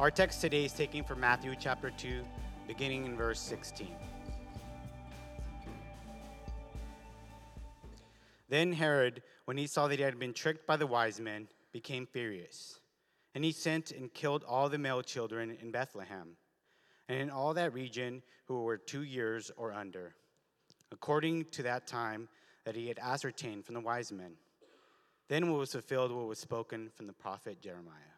Our text today is taken from Matthew chapter 2, beginning in verse 16. Then Herod, when he saw that he had been tricked by the wise men, became furious. And he sent and killed all the male children in Bethlehem, and in all that region who were 2 years or under, according to that time that he had ascertained from the wise men. Then was fulfilled what was spoken from the prophet Jeremiah.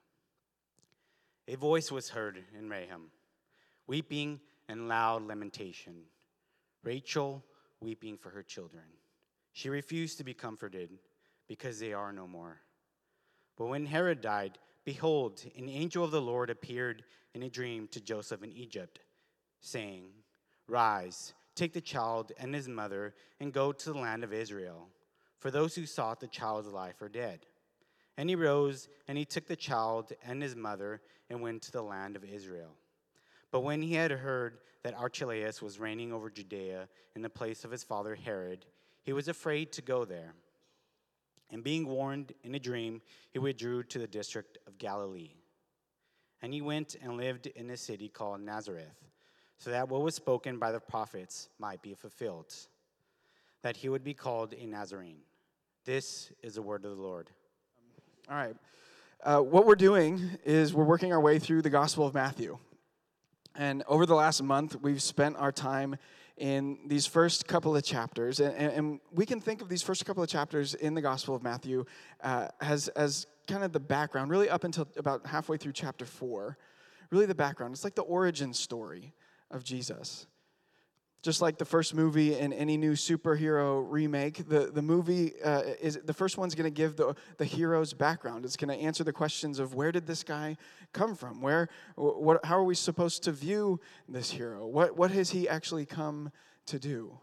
A voice was heard in Raham, weeping and loud lamentation, Rachel weeping for her children. She refused to be comforted because they are no more. But when Herod died, behold, an angel of the Lord appeared in a dream to Joseph in Egypt, saying, Rise, take the child and his mother, and go to the land of Israel, for those who sought the child's life are dead. And he rose, and he took the child and his mother, and went to the land of Israel. But when he had heard that Archelaus was reigning over Judea in the place of his father Herod, he was afraid to go there. And being warned in a dream, he withdrew to the district of Galilee. And he went and lived in a city called Nazareth, so that what was spoken by the prophets might be fulfilled, that he would be called a Nazarene. This is the word of the Lord. All right. What we're doing is we're working our way through the Gospel of Matthew. And over the last month, we've spent our time in these first couple of chapters. And we can think of these first couple of chapters in the Gospel of Matthew as kind of the background, really up until about halfway through chapter 4. Really the background. It's like the origin story of Jesus. Just like the first movie in any new superhero remake, the movie is the first one's going to give the hero's background. It's going to answer the questions of where did this guy come from? How are we supposed to view this hero? What has he actually come to do?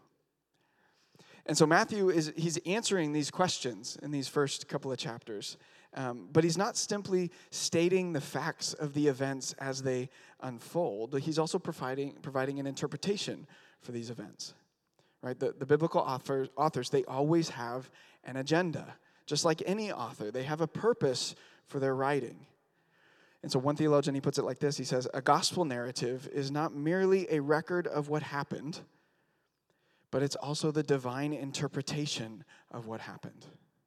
And so Matthew he's answering these questions in these first couple of chapters. But he's not simply stating the facts of the events as they unfold. He's also providing an interpretation for these events. Right? The biblical authors, they always have an agenda. Just like any author, they have a purpose for their writing. And so one theologian, he puts it like this. He says, a gospel narrative is not merely a record of what happened, but it's also the divine interpretation of what happened.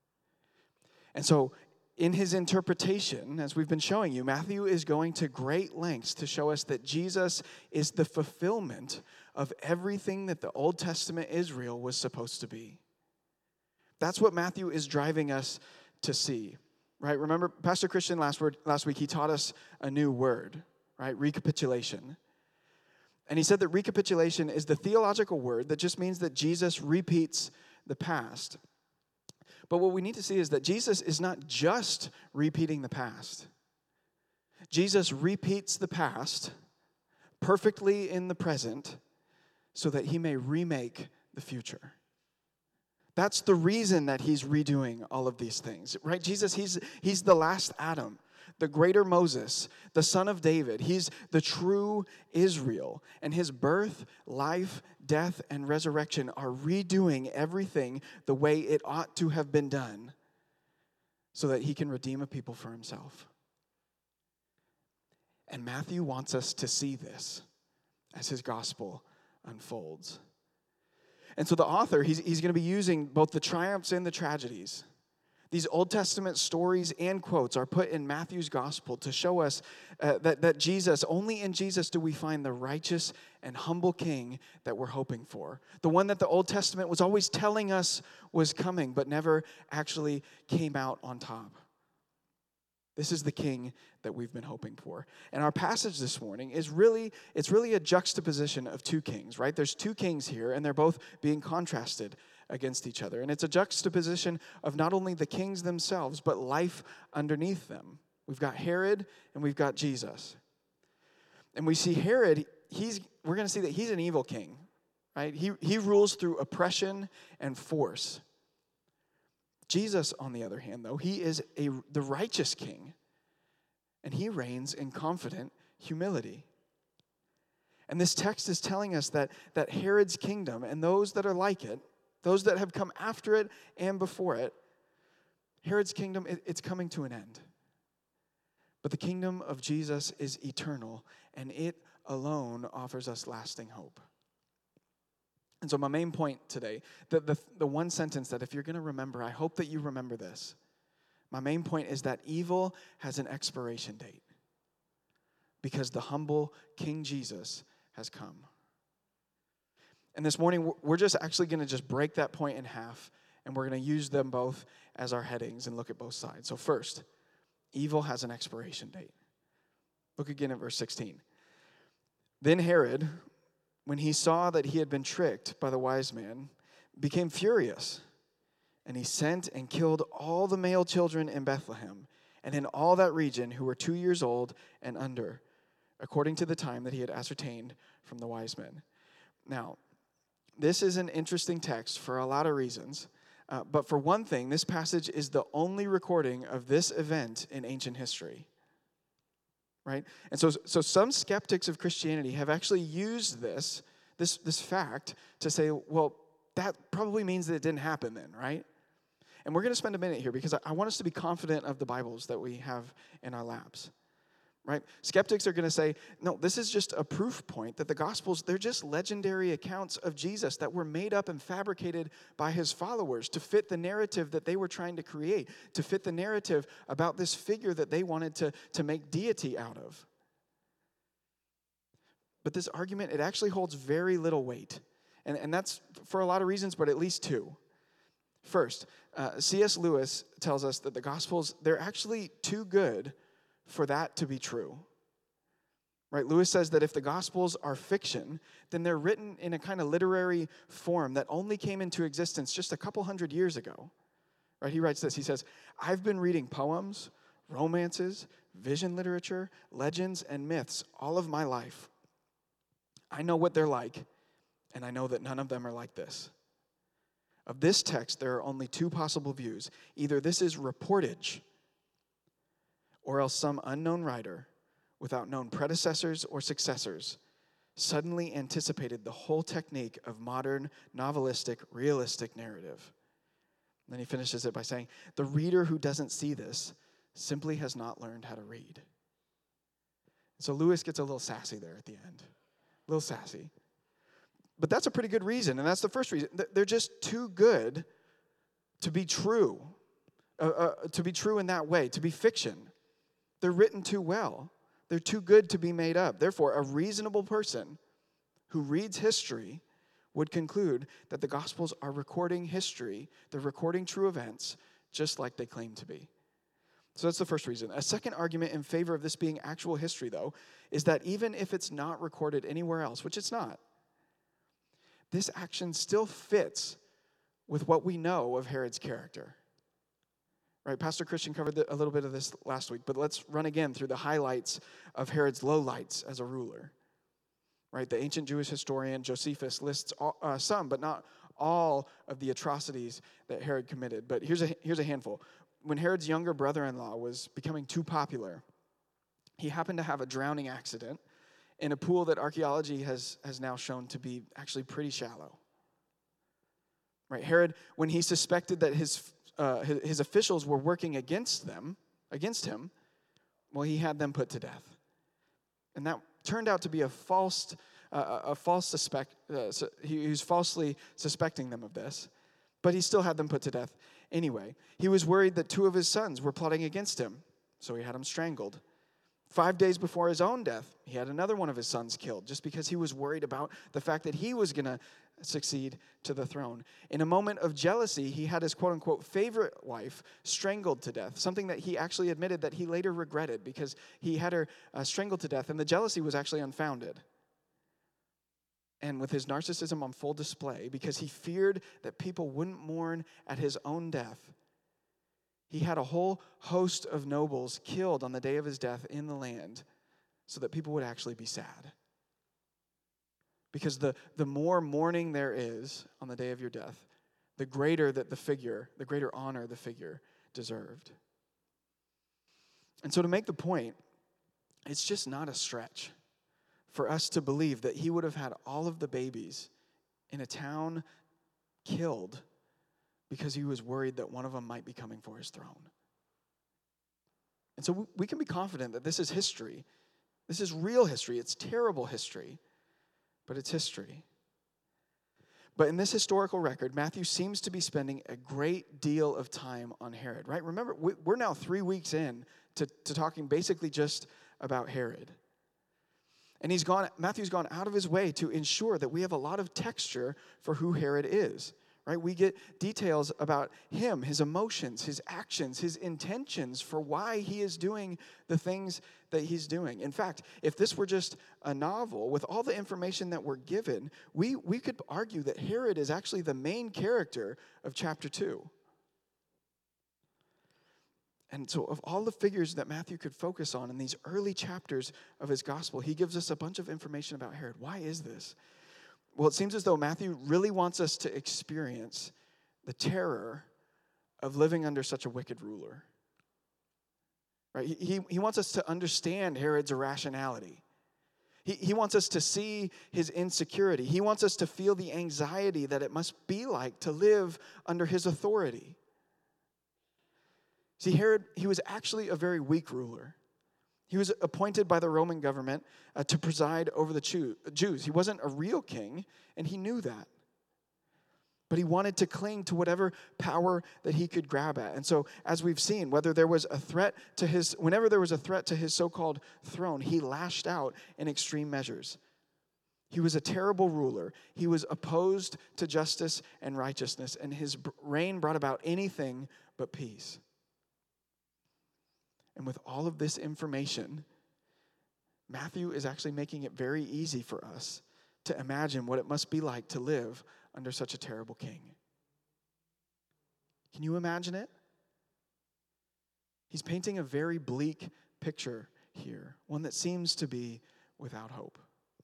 And so in his interpretation, as we've been showing you, Matthew is going to great lengths to show us that Jesus is the fulfillment of everything that the Old Testament Israel was supposed to be. That's what Matthew is driving us to see, right? Remember, Pastor Christian last week, he taught us a new word, right? Recapitulation. And he said that recapitulation is the theological word that just means that Jesus repeats the past. But what we need to see is that Jesus is not just repeating the past. Jesus repeats the past perfectly in the present so that he may remake the future. That's the reason that he's redoing all of these things, right? Jesus, he's the last Adam, the greater Moses, the son of David. He's the true Israel. And his birth, life, death, and resurrection are redoing everything the way it ought to have been done so that he can redeem a people for himself. And Matthew wants us to see this as his gospel unfolds. And so the author, he's going to be using both the triumphs and the tragedies. These Old Testament stories and quotes are put in Matthew's gospel to show us that Jesus, only in Jesus do we find the righteous and humble king that we're hoping for. The one that the Old Testament was always telling us was coming, but never actually came out on top. This is the king that we've been hoping for. And our passage this morning it's really a juxtaposition of two kings, right? There's two kings here, and they're both being contrasted against each other. And it's a juxtaposition of not only the kings themselves, but life underneath them. We've got Herod and we've got Jesus. And we see Herod, we're going to see that he's an evil king, right? He rules through oppression and force. Jesus, on the other hand, though, he is the righteous king, and he reigns in confident humility. And this text is telling us that Herod's kingdom and those that are like it, those that have come after it and before it, Herod's kingdom, it's coming to an end. But the kingdom of Jesus is eternal, and it alone offers us lasting hope. And so my main point today, the one sentence that if you're going to remember, I hope that you remember this. My main point is that evil has an expiration date because the humble King Jesus has come. And this morning, we're just actually going to just break that point in half, and we're going to use them both as our headings and look at both sides. So first, evil has an expiration date. Look again at verse 16. Then Herod, when he saw that he had been tricked by the wise man, became furious, and he sent and killed all the male children in Bethlehem and in all that region who were 2 years old and under, according to the time that he had ascertained from the wise men. Now, this is an interesting text for a lot of reasons, but for one thing, this passage is the only recording of this event in ancient history. Right? And so some skeptics of Christianity have actually used this fact to say, well, that probably means that it didn't happen then, right? And we're going to spend a minute here because I want us to be confident of the Bibles that we have in our laps. Right? Skeptics are going to say, no, this is just a proof point that the Gospels, they're just legendary accounts of Jesus that were made up and fabricated by his followers to fit the narrative that they were trying to create, to fit the narrative about this figure that they wanted to make deity out of. But this argument, it actually holds very little weight. And that's for a lot of reasons, but at least two. First, C.S. Lewis tells us that the Gospels, they're actually too good for that to be true. Right? Lewis says that if the Gospels are fiction, then they're written in a kind of literary form that only came into existence just a couple hundred years ago. Right? He writes this. He says, I've been reading poems, romances, vision literature, legends, and myths all of my life. I know what they're like, and I know that none of them are like this. Of this text, there are only two possible views. Either this is reportage, or else some unknown writer, without known predecessors or successors, suddenly anticipated the whole technique of modern, novelistic, realistic narrative. And then he finishes it by saying, the reader who doesn't see this simply has not learned how to read. So Lewis gets a little sassy there at the end. A little sassy. But that's a pretty good reason, and that's the first reason. They're just too good to be true, to be true in that way, to be fiction. They're written too well. They're too good to be made up. Therefore, a reasonable person who reads history would conclude that the Gospels are recording history, they're recording true events, just like they claim to be. So that's the first reason. A second argument in favor of this being actual history, though, is that even if it's not recorded anywhere else, which it's not, this action still fits with what we know of Herod's character. Right, Pastor Christian covered a little bit of this last week, but let's run again through the highlights of Herod's lowlights as a ruler. Right, the ancient Jewish historian Josephus lists some, but not all of the atrocities that Herod committed. But here's a handful. When Herod's younger brother-in-law was becoming too popular, he happened to have a drowning accident in a pool that archaeology has now shown to be actually pretty shallow. Right, Herod, when he suspected that his officials were working against him, well, he had them put to death. And that turned out to be a false suspect. He was falsely suspecting them of this, but he still had them put to death anyway. He was worried that two of his sons were plotting against him, so he had them strangled. 5 days before his own death, he had another one of his sons killed just because he was worried about the fact that he was going to succeed to the throne. In a moment of jealousy, he had his quote-unquote favorite wife strangled to death, something that he actually admitted that he later regretted because he had her strangled to death, and the jealousy was actually unfounded. And with his narcissism on full display, because he feared that people wouldn't mourn at his own death, he had a whole host of nobles killed on the day of his death in the land so that people would actually be sad. Because the more mourning there is on the day of your death, the greater honor the figure deserved. And so to make the point, it's just not a stretch for us to believe that he would have had all of the babies in a town killed because he was worried that one of them might be coming for his throne. And so we can be confident that this is history. This is real history. It's terrible history, but it's history. But in this historical record, Matthew seems to be spending a great deal of time on Herod, right? Remember, we're now 3 weeks in to talking basically just about Herod. And Matthew's gone out of his way to ensure that we have a lot of texture for who Herod is, right? We get details about him, his emotions, his actions, his intentions for why he is doing the things that he's doing. In fact, if this were just a novel, with all the information that we're given, we could argue that Herod is actually the main character of chapter 2. And so of all the figures that Matthew could focus on in these early chapters of his gospel, he gives us a bunch of information about Herod. Why is this? Well, it seems as though Matthew really wants us to experience the terror of living under such a wicked ruler. Right? He wants us to understand Herod's irrationality. He wants us to see his insecurity. He wants us to feel the anxiety that it must be like to live under his authority. See, Herod, he was actually a very weak ruler. He was appointed by the Roman government to preside over the Jews. He wasn't a real king, and he knew that. But he wanted to cling to whatever power that he could grab at. And so, as we've seen, whenever there was a threat to his so-called throne, he lashed out in extreme measures. He was a terrible ruler. He was opposed to justice and righteousness, and his reign brought about anything but peace. And with all of this information, Matthew is actually making it very easy for us to imagine what it must be like to live under such a terrible king. Can you imagine it? He's painting a very bleak picture here, one that seems to be without hope.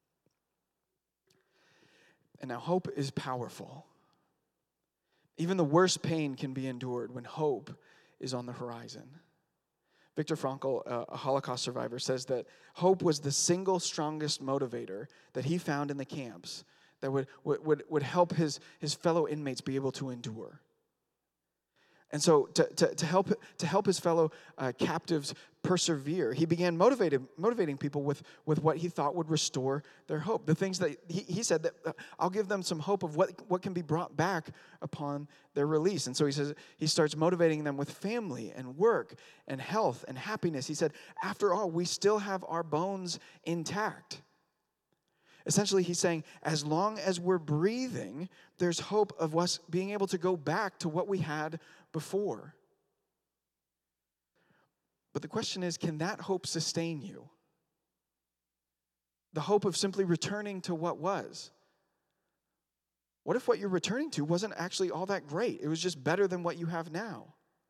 And now hope is powerful. Even the worst pain can be endured when hope is on the horizon. Viktor Frankl, a Holocaust survivor, says that hope was the single strongest motivator that he found in the camps that would help his fellow inmates be able to endure. And so to help his fellow captives persevere, he began motivating people with what he thought would restore their hope. The things that he said that I'll give them some hope of what can be brought back upon their release. And so he starts motivating them with family and work and health and happiness. He said, after all, we still have our bones intact. Essentially, he's saying, as long as we're breathing, there's hope of us being able to go back to what we had before. But the question is, can that hope sustain you? The hope of simply returning to what was. What if what you're returning to wasn't actually all that great? It was just better than what you have now.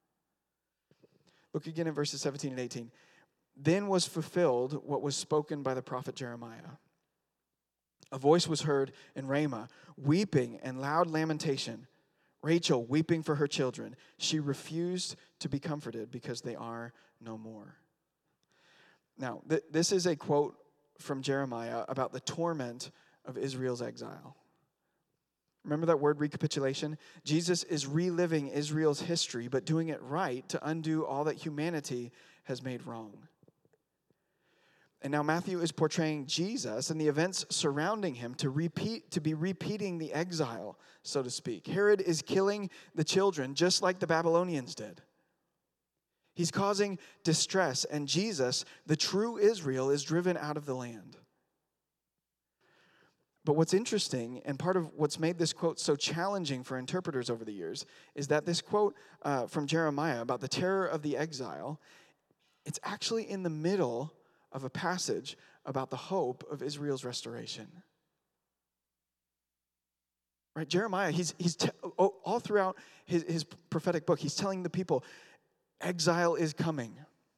Look again at verses 17 and 18. Then was fulfilled what was spoken by the prophet Jeremiah. A voice was heard in Ramah, weeping and loud lamentation. Rachel weeping for her children. She refused to be comforted because they are no more. Now, this is a quote from Jeremiah about the torment of Israel's exile. Remember that word recapitulation? Jesus is reliving Israel's history, but doing it right to undo all that humanity has made wrong. And now Matthew is portraying Jesus and the events surrounding him to be repeating the exile, so to speak. Herod is killing the children just like the Babylonians did. He's causing distress, and Jesus, the true Israel, is driven out of the land. But what's interesting, and part of what's made this quote so challenging for interpreters over the years, is that this quote from Jeremiah about the terror of the exile, it's actually in the middle of a passage about the hope of Israel's restoration. Right, Jeremiah, all throughout his prophetic book, he's telling the people, exile is coming,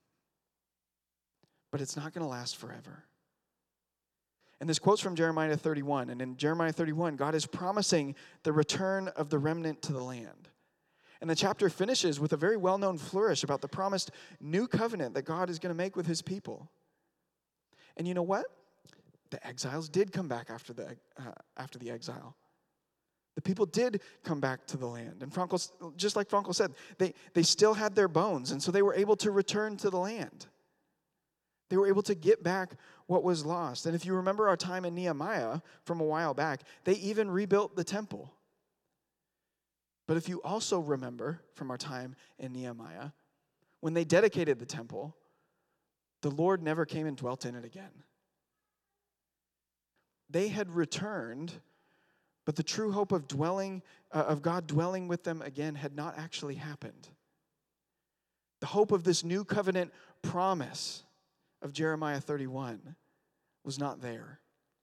but it's not going to last forever. And this quote's from Jeremiah 31, and in Jeremiah 31, God is promising the return of the remnant to the land. And the chapter finishes with a very well-known flourish about the promised new covenant that God is going to make with his people. And you know what? The exiles did come back after the exile. The people did come back to the land. And just like Frankel said, they still had their bones, and so they were able to return to the land. They were able to get back what was lost. And if you remember our time in Nehemiah from a while back, they even rebuilt the temple. But if you also remember from our time in Nehemiah, when they dedicated the temple, the Lord never came and dwelt in it again. They had returned, but the true hope of God dwelling with them again had not actually happened. The hope of this new covenant promise of Jeremiah 31 was not there.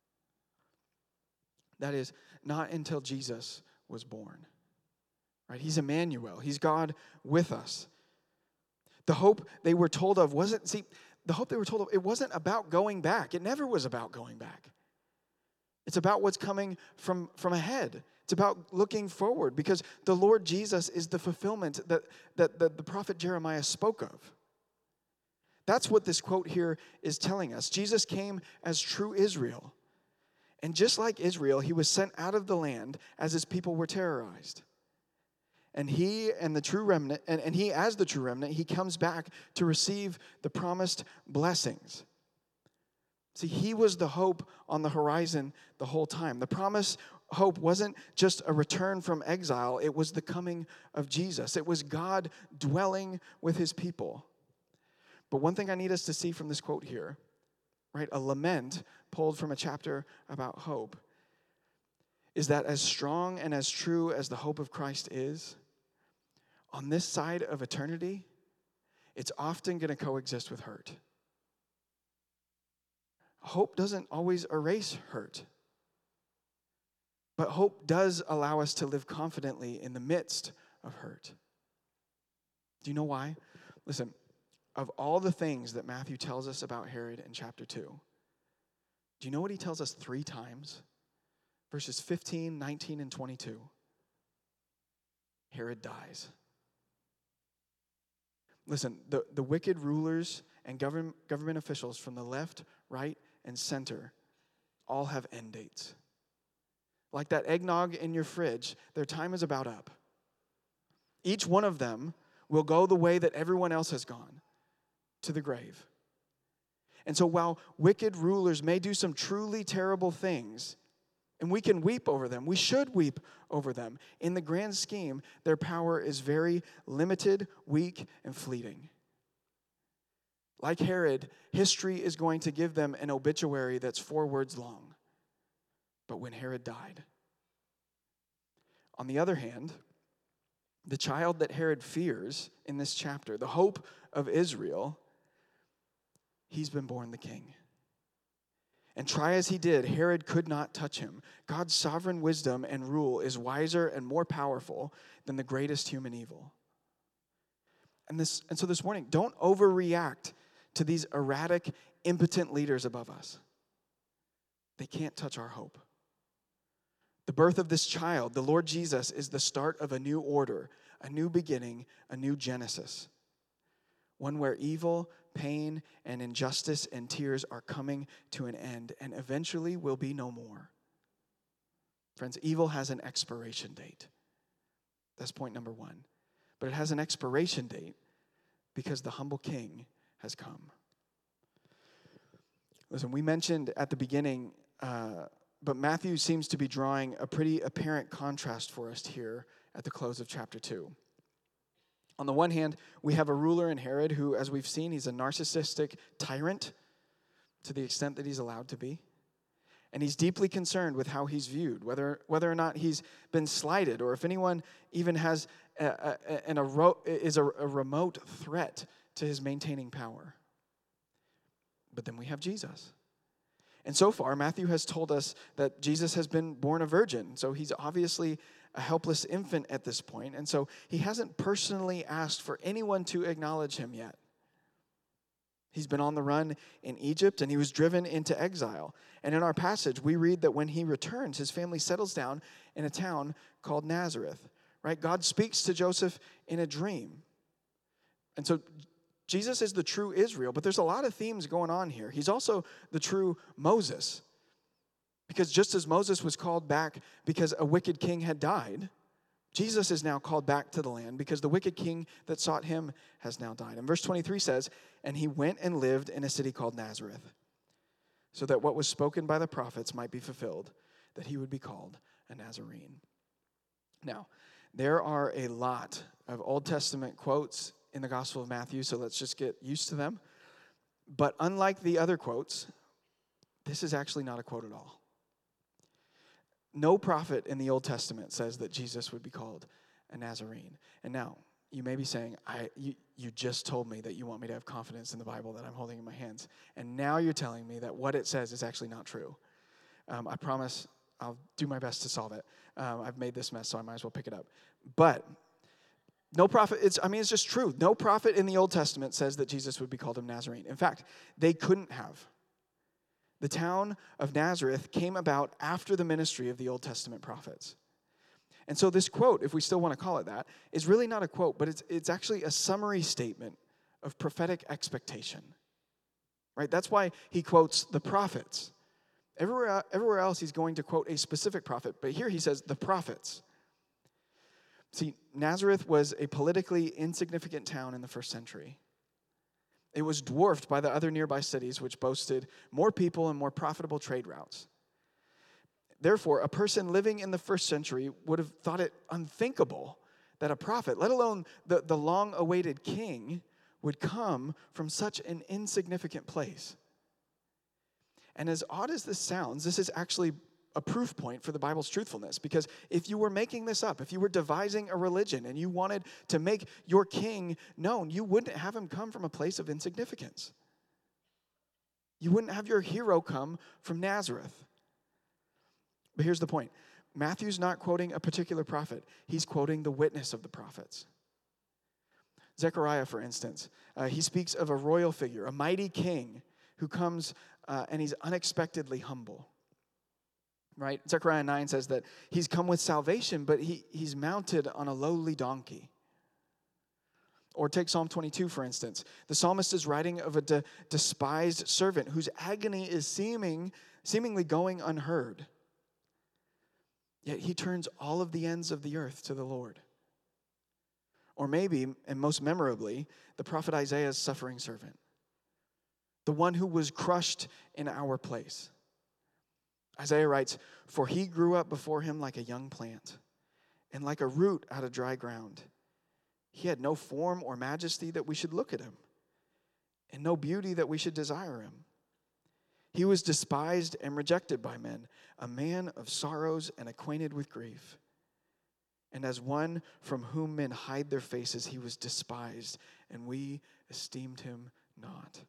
That is, not until Jesus was born. Right? He's Emmanuel. He's God with us. The hope they were told of it wasn't about going back. It never was about going back. It's about what's coming from ahead. It's about looking forward, because the Lord Jesus is the fulfillment that the prophet Jeremiah spoke of. That's what this quote here is telling us. Jesus came as true Israel. And just like Israel, he was sent out of the land as his people were terrorized. And he as the true remnant, he comes back to receive the promised blessings. See, he was the hope on the horizon the whole time. The promised hope wasn't just a return from exile, it was the coming of Jesus. It was God dwelling with his people. But one thing I need us to see from this quote here, right, a lament pulled from a chapter about hope, is that as strong and as true as the hope of Christ is, on this side of eternity, it's often going to coexist with hurt. Hope doesn't always erase hurt, but hope does allow us to live confidently in the midst of hurt. Do you know why? Listen, of all the things that Matthew tells us about Herod in chapter 2, do you know what he tells us 3 times? Verses 15, 19, and 22. Herod dies. Listen, the wicked rulers and government officials from the left, right, and center all have end dates. Like that eggnog in your fridge, their time is about up. Each one of them will go the way that everyone else has gone, to the grave. And so while wicked rulers may do some truly terrible things, and we can weep over them, we should weep over them, in the grand scheme, their power is very limited, weak, and fleeting. Like Herod, history is going to give them an obituary that's 4 words long. But when Herod died. On the other hand, the child that Herod fears in this chapter, the hope of Israel, he's been born the king. And try as he did, Herod could not touch him. God's sovereign wisdom and rule is wiser and more powerful than the greatest human evil. And so this morning, don't overreact to these erratic, impotent leaders above us. They can't touch our hope. The birth of this child, the Lord Jesus, is the start of a new order, a new beginning, a new Genesis. One where evil, pain, and injustice and tears are coming to an end and eventually will be no more. Friends, evil has an expiration date. That's point number 1. But it has an expiration date because the humble king has come. Listen, we mentioned at the beginning, but Matthew seems to be drawing a pretty apparent contrast for us here at the close of chapter 2. On the one hand, we have a ruler in Herod who, as we've seen, he's a narcissistic tyrant to the extent that he's allowed to be. And he's deeply concerned with how he's viewed, whether or not he's been slighted, or if anyone even has a remote threat to his maintaining power. But then we have Jesus. And so far, Matthew has told us that Jesus has been born a virgin. So he's obviously a helpless infant at this point. And so he hasn't personally asked for anyone to acknowledge him yet. He's been on the run in Egypt, and he was driven into exile. And in our passage, we read that when he returns, his family settles down in a town called Nazareth. Right? God speaks to Joseph in a dream. And so Jesus is the true Israel, but there's a lot of themes going on here. He's also the true Moses. Because just as Moses was called back because a wicked king had died, Jesus is now called back to the land because the wicked king that sought him has now died. And verse 23 says, "And he went and lived in a city called Nazareth, so that what was spoken by the prophets might be fulfilled, that he would be called a Nazarene." Now, there are a lot of Old Testament quotes in the Gospel of Matthew, so let's just get used to them. But unlike the other quotes, this is actually not a quote at all. No prophet in the Old Testament says that Jesus would be called a Nazarene. And now, you may be saying, you just told me that you want me to have confidence in the Bible that I'm holding in my hands. And now you're telling me that what it says is actually not true. I promise I'll do my best to solve it. I've made this mess, so I might as well pick it up. But no prophet, it's just true. No prophet in the Old Testament says that Jesus would be called a Nazarene. In fact, they couldn't have. The town of Nazareth came about after the ministry of the Old Testament prophets. And so this quote, if we still want to call it that, is really not a quote, but it's actually a summary statement of prophetic expectation. Right? That's why he quotes the prophets. Everywhere else he's going to quote a specific prophet, but here he says the prophets. See, Nazareth was a politically insignificant town in the first century. It was dwarfed by the other nearby cities, which boasted more people and more profitable trade routes. Therefore, a person living in the first century would have thought it unthinkable that a prophet, let alone the long-awaited king, would come from such an insignificant place. And as odd as this sounds, this is actually a proof point for the Bible's truthfulness. Because if you were making this up, if you were devising a religion and you wanted to make your king known, you wouldn't have him come from a place of insignificance. You wouldn't have your hero come from Nazareth. But here's the point. Matthew's not quoting a particular prophet. He's quoting the witness of the prophets. Zechariah, for instance, he speaks of a royal figure, a mighty king who comes and he's unexpectedly humble. Right? Zechariah 9 says that he's come with salvation, but he's mounted on a lowly donkey. Or take Psalm 22, for instance. The psalmist is writing of a despised servant whose agony is seemingly going unheard. Yet he turns all of the ends of the earth to the Lord. Or maybe, and most memorably, the prophet Isaiah's suffering servant. The one who was crushed in our place. Isaiah writes, "For he grew up before him like a young plant, and like a root out of dry ground. He had no form or majesty that we should look at him, and no beauty that we should desire him. He was despised and rejected by men, a man of sorrows and acquainted with grief. And as one from whom men hide their faces, he was despised, and we esteemed him not."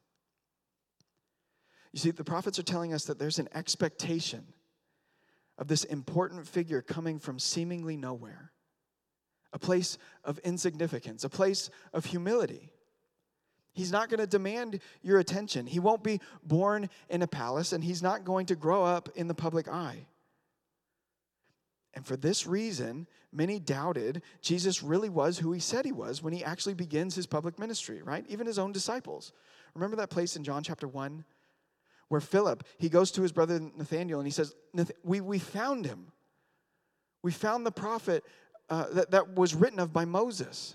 You see, the prophets are telling us that there's an expectation of this important figure coming from seemingly nowhere, a place of insignificance, a place of humility. He's not going to demand your attention. He won't be born in a palace, and he's not going to grow up in the public eye. And for this reason, many doubted Jesus really was who he said he was when he actually begins his public ministry, right? Even his own disciples. Remember that place in John chapter 1? Where Philip, he goes to his brother Nathanael and he says, we found him. We found the prophet that was written of by Moses.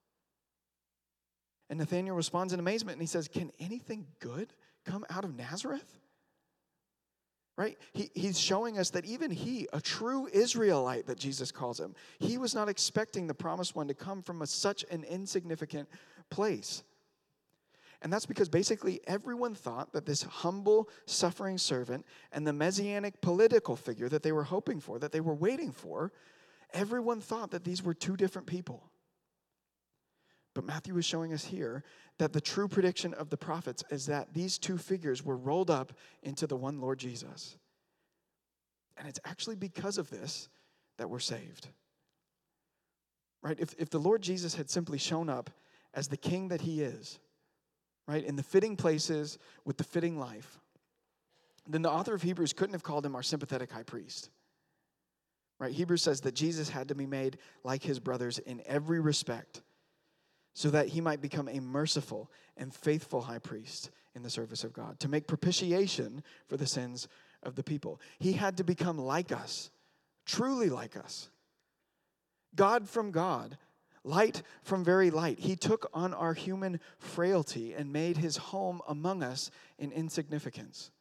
And Nathanael responds in amazement and he says, "Can anything good come out of Nazareth?" Right? He's showing us that even he, a true Israelite that Jesus calls him, he was not expecting the promised one to come from such an insignificant place. And that's because basically everyone thought that this humble, suffering servant and the messianic political figure that they were hoping for, that they were waiting for, everyone thought that these were two different people. But Matthew is showing us here that the true prediction of the prophets is that these two figures were rolled up into the one Lord Jesus. And it's actually because of this that we're saved. Right? If the Lord Jesus had simply shown up as the king that he is, right, in the fitting places with the fitting life, then the author of Hebrews couldn't have called him our sympathetic high priest. Right? Hebrews says that Jesus had to be made like his brothers in every respect so that he might become a merciful and faithful high priest in the service of God, to make propitiation for the sins of the people. He had to become like us, truly like us. God from God, light from very light. He took on our human frailty and made his home among us in insignificance.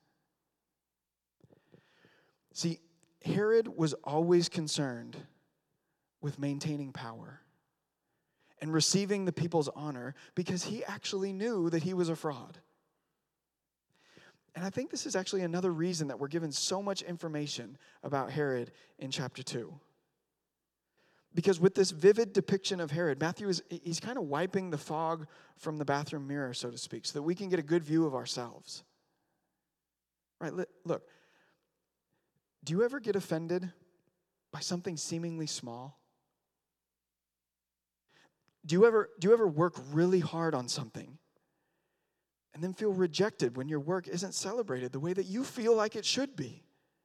See, Herod was always concerned with maintaining power and receiving the people's honor because he actually knew that he was a fraud. And I think this is actually another reason that we're given so much information about Herod in chapter 2. Because with this vivid depiction of Herod, Matthew he's kind of wiping the fog from the bathroom mirror, so to speak, so that we can get a good view of ourselves. Right? Look, do you ever get offended by something seemingly small? Do you ever work really hard on something and then feel rejected when your work isn't celebrated the way that you feel like it should be?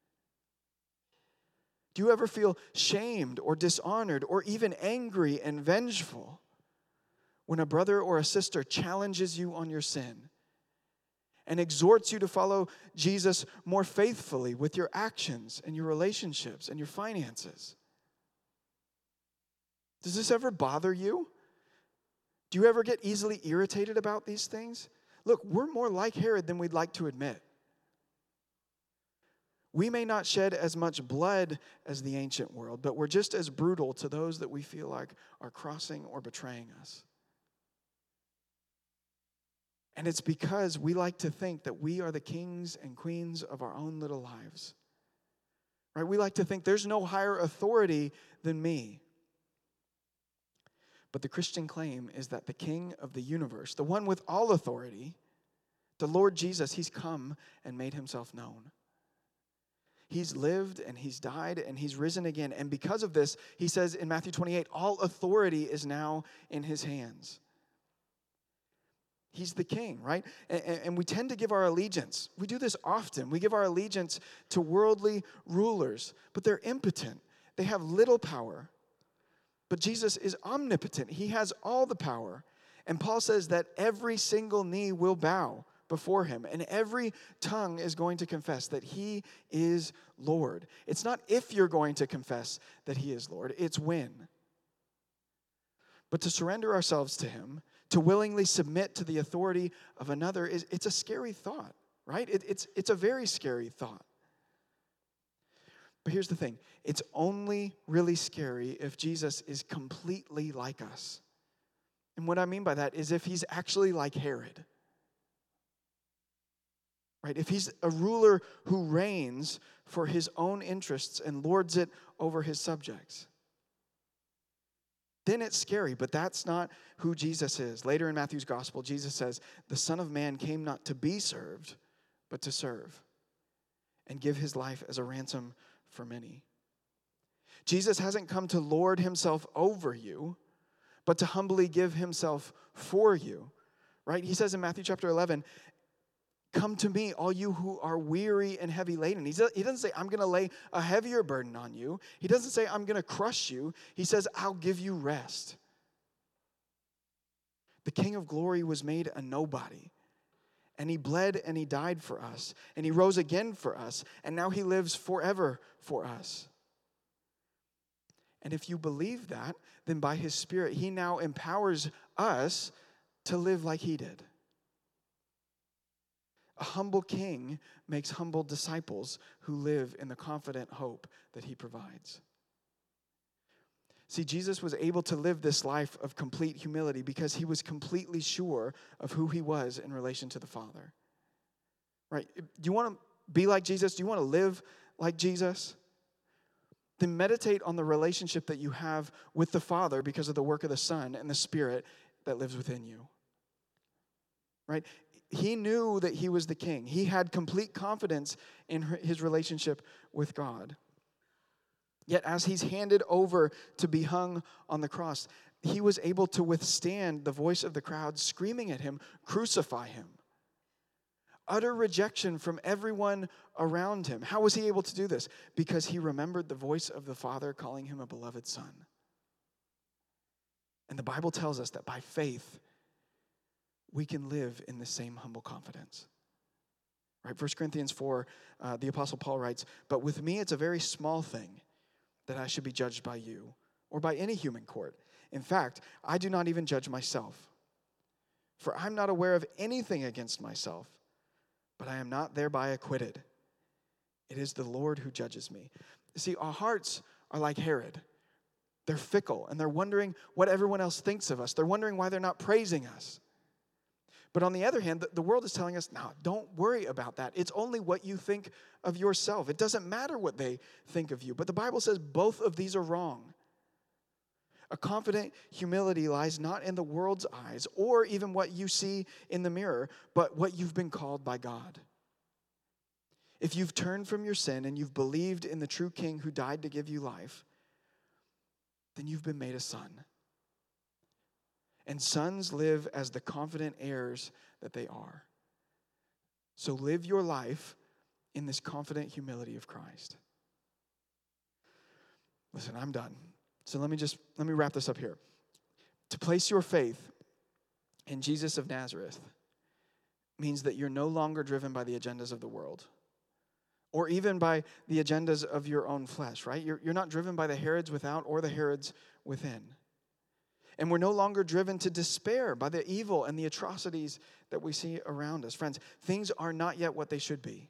Do you ever feel shamed or dishonored or even angry and vengeful when a brother or a sister challenges you on your sin and exhorts you to follow Jesus more faithfully with your actions and your relationships and your finances? Does this ever bother you? Do you ever get easily irritated about these things? Look, we're more like Herod than we'd like to admit. We may not shed as much blood as the ancient world, but we're just as brutal to those that we feel like are crossing or betraying us. And it's because we like to think that we are the kings and queens of our own little lives. Right? We like to think there's no higher authority than me. But the Christian claim is that the King of the universe, the one with all authority, the Lord Jesus, he's come and made himself known. He's lived and he's died and he's risen again. And because of this, he says in Matthew 28, all authority is now in his hands. He's the king, right? And we tend to give our allegiance. We do this often. We give our allegiance to worldly rulers, but they're impotent. They have little power. But Jesus is omnipotent. He has all the power. And Paul says that every single knee will bow before him, and every tongue is going to confess that he is Lord. It's not if you're going to confess that he is Lord, it's when. But to surrender ourselves to him, to willingly submit to the authority of another, it's a scary thought, right? It's a very scary thought. But here's the thing. It's only really scary if Jesus is completely like us. And what I mean by that is if he's actually like Herod. Right? If he's a ruler who reigns for his own interests and lords it over his subjects. Then it's scary, but that's not who Jesus is. Later in Matthew's gospel, Jesus says, the Son of Man came not to be served, but to serve and give his life as a ransom for many. Jesus hasn't come to lord himself over you, but to humbly give himself for you. Right? He says in Matthew chapter 11, come to me, all you who are weary and heavy laden. He doesn't say, I'm going to lay a heavier burden on you. He doesn't say, I'm going to crush you. He says, I'll give you rest. The King of glory was made a nobody. And he bled and he died for us. And he rose again for us. And now he lives forever for us. And if you believe that, then by his Spirit, he now empowers us to live like he did. A humble king makes humble disciples who live in the confident hope that he provides. See, Jesus was able to live this life of complete humility because he was completely sure of who he was in relation to the Father. Right? Do you want to be like Jesus? Do you want to live like Jesus? Then meditate on the relationship that you have with the Father because of the work of the Son and the Spirit that lives within you. Right? He knew that he was the king. He had complete confidence in his relationship with God. Yet as he's handed over to be hung on the cross, he was able to withstand the voice of the crowd screaming at him, crucify him. Utter rejection from everyone around him. How was he able to do this? Because he remembered the voice of the Father calling him a beloved son. And the Bible tells us that by faith, we can live in the same humble confidence. Right? 1 Corinthians 4, the Apostle Paul writes, "But with me it's a very small thing that I should be judged by you or by any human court. In fact, I do not even judge myself. For I'm not aware of anything against myself, but I am not thereby acquitted. It is the Lord who judges me." See, our hearts are like Herod. They're fickle, and they're wondering what everyone else thinks of us. They're wondering why they're not praising us. But on the other hand, the world is telling us, no, don't worry about that. It's only what you think of yourself. It doesn't matter what they think of you. But the Bible says both of these are wrong. A confident humility lies not in the world's eyes or even what you see in the mirror, but what you've been called by God. If you've turned from your sin and you've believed in the true King who died to give you life, then you've been made a son. And sons live as the confident heirs that they are. So live your life in this confident humility of Christ. Listen, I'm done. So let me wrap this up here. To place your faith in Jesus of Nazareth means that you're no longer driven by the agendas of the world or even by the agendas of your own flesh, right? You're not driven by the Herods without or the Herods within. And we're no longer driven to despair by the evil and the atrocities that we see around us. Friends, things are not yet what they should be.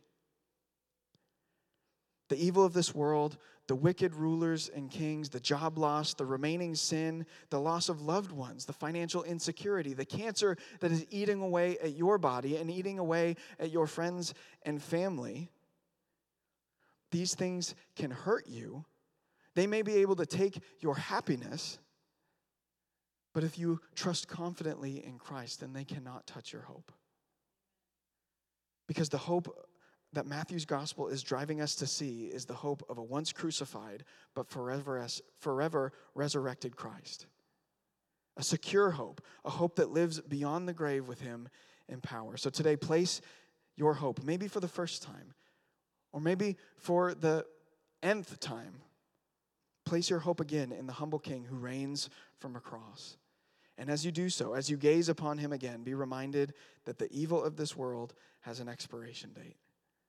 The evil of this world, the wicked rulers and kings, the job loss, the remaining sin, the loss of loved ones, the financial insecurity, the cancer that is eating away at your body and eating away at your friends and family. These things can hurt you. They may be able to take your happiness, but if you trust confidently in Christ, then they cannot touch your hope. Because the hope that Matthew's gospel is driving us to see is the hope of a once crucified but forever resurrected Christ. A secure hope, a hope that lives beyond the grave with him in power. So today, place your hope, maybe for the first time, or maybe for the nth time. Place your hope again in the humble King who reigns from a cross. And as you do so, as you gaze upon him again, be reminded that the evil of this world has an expiration date.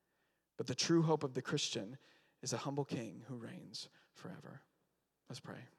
But the true hope of the Christian is a humble King who reigns forever. Let's pray.